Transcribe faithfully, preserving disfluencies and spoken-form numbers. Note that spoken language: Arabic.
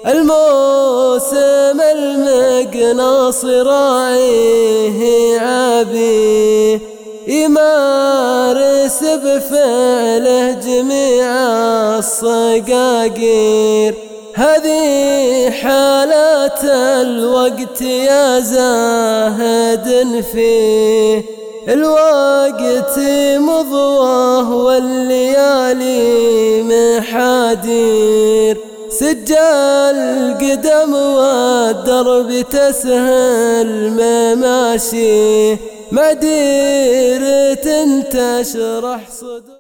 الموسم المقناص راعيه عابي، يمارس بفعله جميع الصقاقير. هذه حالات الوقت يا زاهد فيه، الوقت مضواه والليالي محادير. سجال القدم والدرب تسهل مماشيه، مع ديرة تشرح صدور.